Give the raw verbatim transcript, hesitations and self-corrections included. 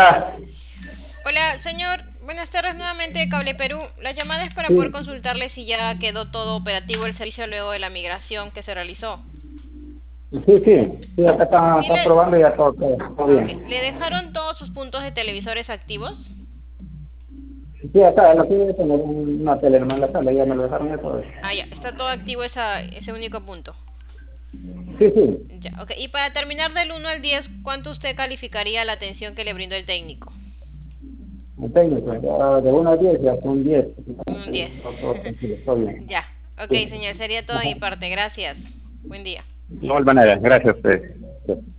está? Hola, señor. Buenas tardes nuevamente de Cable Perú. La llamada es para Sí, poder consultarle si ya quedó todo operativo el servicio luego de la migración que se realizó. sí, sí, sí, acá está, Sí, está le... probando y ya todo, todo, todo ah, ok. bien. ¿Le dejaron todos sus puntos de televisores activos? Sí, acá, lo que debe tener una tele nomás en la sala, ya me lo dejaron ya todo. Ah, ya. Está todo activo esa, ese único punto. Sí, sí, Ya, ok. Y para terminar del uno al diez, ¿cuánto usted calificaría la atención que le brindó el técnico? el técnico, ya de uno a diez, ya son diez. Un diez. Todo, todo tranquilo, todo bien. Ya. Ok, Sí. señor. Sería todo de Ajá. mi parte. Gracias. Buen día. De igual manera, gracias a usted. Sí.